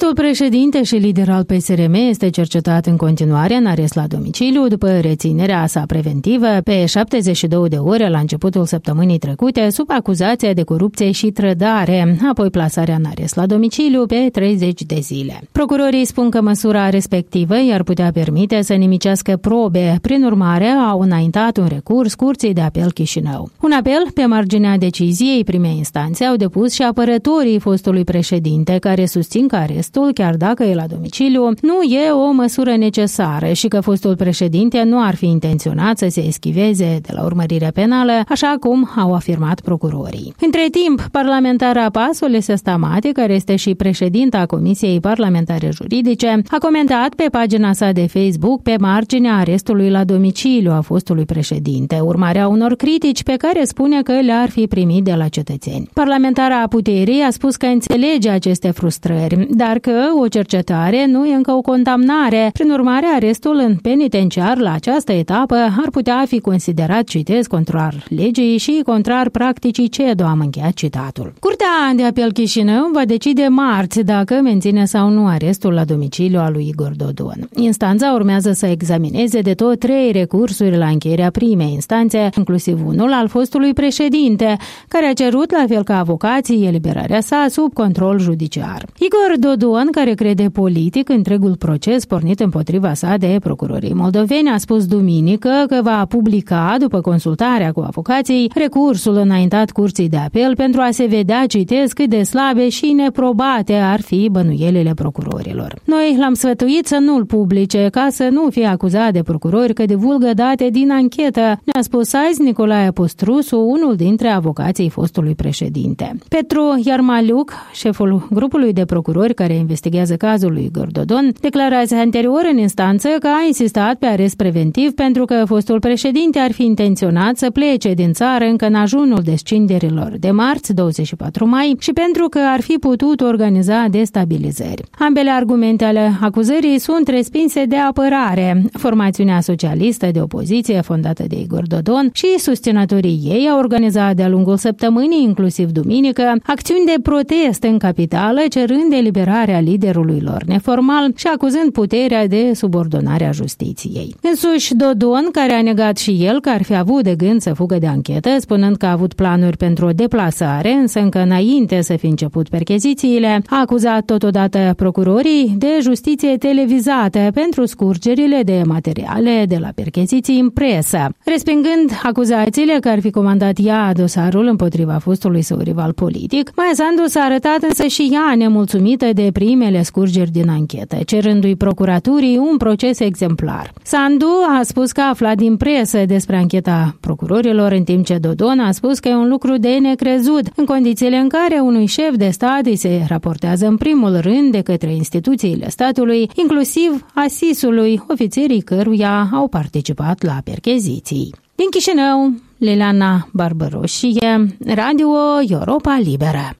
Fostul președinte și lider al PSRM este cercetat în continuare în arest la domiciliu după reținerea sa preventivă pe 72 de ore la începutul săptămânii trecute sub acuzația de corupție și trădare, apoi plasarea în arest la domiciliu pe 30 de zile. Procurorii spun că măsura respectivă i-ar putea permite să nimicească probe, prin urmare au înaintat un recurs Curții de Apel Chișinău. Un apel pe marginea deciziei primei instanțe au depus și apărătorii fostului președinte, care susțin că arestul, chiar dacă e la domiciliu, nu e o măsură necesară și că fostul președinte nu ar fi intenționat să se eschiveze de la urmărire penală, așa cum au afirmat procurorii. Între timp, parlamentara PAS, Olesya Stamate, care este și președinta Comisiei Parlamentare Juridice, a comentat pe pagina sa de Facebook pe marginea arestului la domiciliu a fostului președinte, urmarea unor critici pe care spune că le-ar fi primit de la cetățeni. Parlamentara Puterii a spus că înțelege aceste frustrări, dar că o cercetare nu e încă o condamnare. Prin urmare, arestul în penitenciar la această etapă ar putea fi considerat, citez, contrar legii și contrar practicii CEDO, am încheiat citatul. Curtea de Apel Chișinău va decide marți dacă menține sau nu arestul la domiciliu al lui Igor Dodon. Instanța urmează să examineze de tot 3 recursuri la încheierea primei instanțe, inclusiv unul al fostului președinte, care a cerut, la fel ca avocații, eliberarea sa sub control judiciar. Igor Dodon, care crede politic întregul proces pornit împotriva sa de procurorii moldoveni, a spus duminică că va publica, după consultarea cu avocații, recursul înaintat Curții de Apel pentru a se vedea, citez, cât de slabe și neprobate ar fi bănuielile procurorilor. Noi l-am sfătuit să nu-l publice, ca să nu fie acuzat de procurori că divulgă date din anchetă, ne-a spus azi Nicolae Postrusu, unul dintre avocații fostului președinte. Petru Iarmaliuc, șeful grupului de procurori care investigează cazul lui Igor Dodon, declarația anterior în instanță că a insistat pe arest preventiv pentru că fostul președinte ar fi intenționat să plece din țară încă în ajunul descinderilor de marți, 24 mai, și pentru că ar fi putut organiza destabilizări. Ambele argumente ale acuzării sunt respinse de apărare. Formațiunea socialistă de opoziție fondată de Igor Dodon și susținătorii ei au organizat de-a lungul săptămânii, inclusiv duminică, acțiuni de protest în capitală, cerând eliberarea liderului lor neformal și acuzând puterea de subordonare a justiției. Însuși Dodon, care a negat și el că ar fi avut de gând să fugă de anchetă, spunând că a avut planuri pentru o deplasare, însă încă înainte să fi început perchezițiile, a acuzat totodată procurorii de justiție televizată pentru scurgerile de materiale de la percheziții în presă. Respingând acuzațiile că ar fi comandat ea dosarul împotriva fostului său rival politic, Maia Sandu s-a arătat însă și ea nemulțumită de primele scurgeri din anchetă, cerându-i procuraturii un proces exemplar. Sandu a spus că a aflat din presă despre ancheta procurorilor, în timp ce Dodon a spus că e un lucru de necrezut, în condițiile în care unui șef de stat îi se raportează în primul rând de către instituțiile statului, inclusiv ASIS-ului, ofițerii căruia au participat la percheziții. Din Chișinău, Liliana Barbaroșie, Radio Europa Liberă.